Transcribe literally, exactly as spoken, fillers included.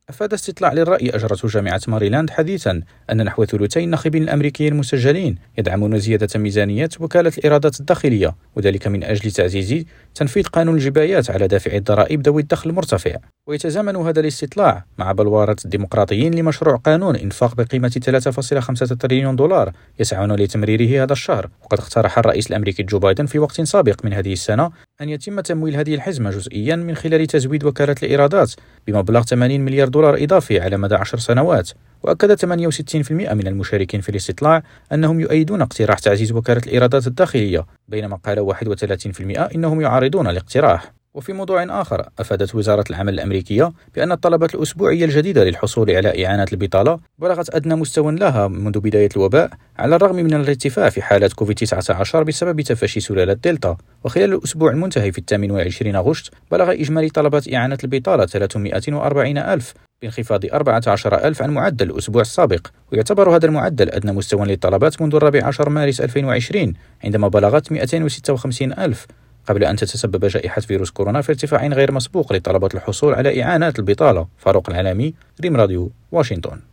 أفاد استطلاع للرأي أجرته جامعة ماريلاند حديثا أن نحو ثلثي الناخبين الأمريكيين المسجلين يدعمون زيادة ميزانية وكالة الإيرادات الداخلية، وذلك من أجل تعزيز تنفيذ قانون الجبايات على دافع الضرائب ذوي الدخل المرتفع. ويتزامن هذا الاستطلاع مع بلورة الديمقراطيين لمشروع قانون إنفاق بقيمة ثلاثة فاصلة خمسة تريليون دولار يسعون لتمريره هذا الشهر. وقد اقترح الرئيس الأمريكي جو بايدن في وقت سابق من هذه السنة أن يتم تمويل هذه الحزمة جزئيا من خلال تزويد وكالة الإيرادات بمبلغ ثمانين مليار دولار إضافي على مدى عشر سنوات. وأكد ثمانية وستين بالمئة من المشاركين في الاستطلاع أنهم يؤيدون اقتراح تعزيز وكالة الإيرادات الداخلية، بينما قال واحد وثلاثين بالمئة إنهم يعارضون الاقتراح. وفي موضوع آخر، أفادت وزارة العمل الأمريكية بأن الطلبات الأسبوعية الجديدة للحصول على إعانة البطالة بلغت أدنى مستوى لها منذ بداية الوباء، على الرغم من الارتفاع في حالات كوفيد تسعة عشر بسبب تفشي سلالة دلتا. وخلال الأسبوع المنتهي في الثامن والعشرين أغسطس بلغ إجمالي طلبات إعانة البطالة ثلاثمائة وأربعين ألف، بانخفاض أربعة عشر ألف عن معدل الأسبوع السابق. ويعتبر هذا المعدل أدنى مستوى للطلبات منذ الرابع عشر مارس ألفين وعشرين عندما بلغت مئتين وستة وخمسين ألف، قبل أن تتسبب جائحة فيروس كورونا في ارتفاع غير مسبوق لطلبات الحصول على إعانات البطالة. فاروق العلامي، ريم راديو، واشنطن.